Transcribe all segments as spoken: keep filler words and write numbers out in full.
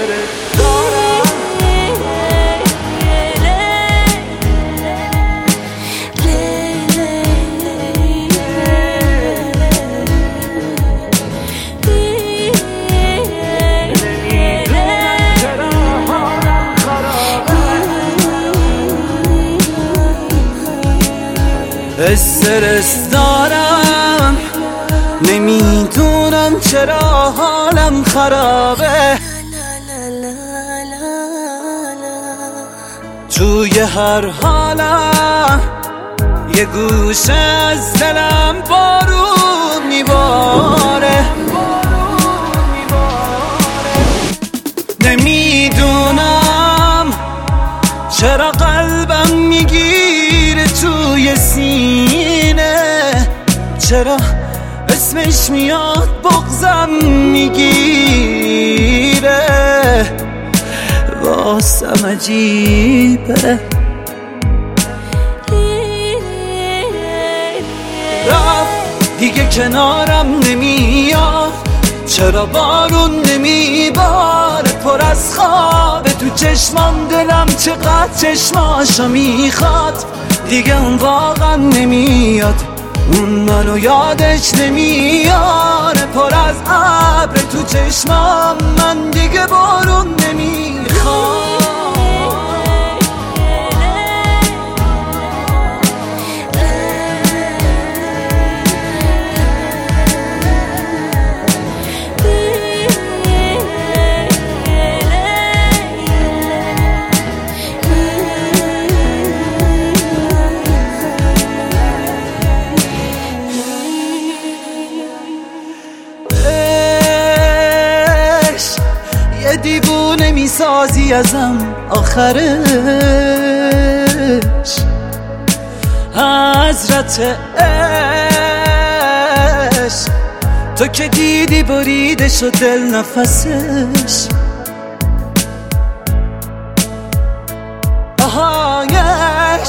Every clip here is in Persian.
استرس دارم. استرس دارم نمیدونم چرا حالم خرابه، توی هر حالم یه گوشه از دلم بارون میباره. نمیدونم چرا قلبم میگیره توی سینه، چرا اسمش میاد بغضم میگیره، واسم عجیبه. رفت دیگه کنارم نمیاد، چرا بارون نمیباره، پر از خوابه تو چشمام، دلم چقدر چشماشو میخواد، دیگه اون واقعا نمیاد، اون منو یادش نمیاره، پر از ابر تو چشمام، من دیگه بارون نمیخواد. دیوونه میسازی ازم آخرش، حضرت عشق تو که دیدی بریده شد دل نفسش، آهایش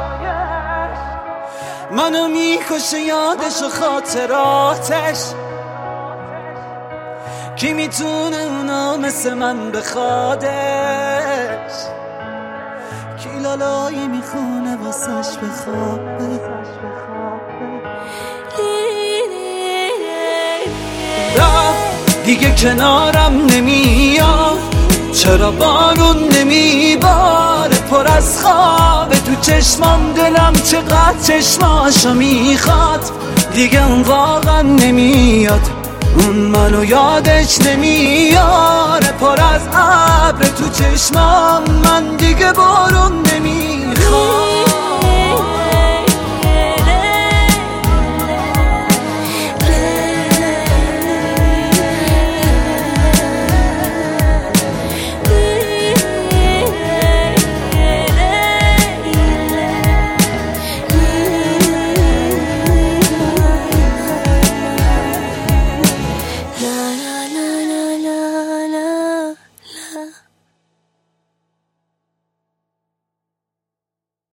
منو میکشه یادش و خاطراتش، کی میتونه اونا مثل من بخوادش، کی لالایی میخونه واسش بخوابه. رفت دیگه کنارم نمیاد، چرا بارون نمیباره، پر از خوابه تو چشمام، دلم چقدر چشماشو میخواد، دیگه اون واقعا نمیاد، اون منو یادش نمیاره، پر از ابر تو چشمام، من دیگه بارون نمیاره.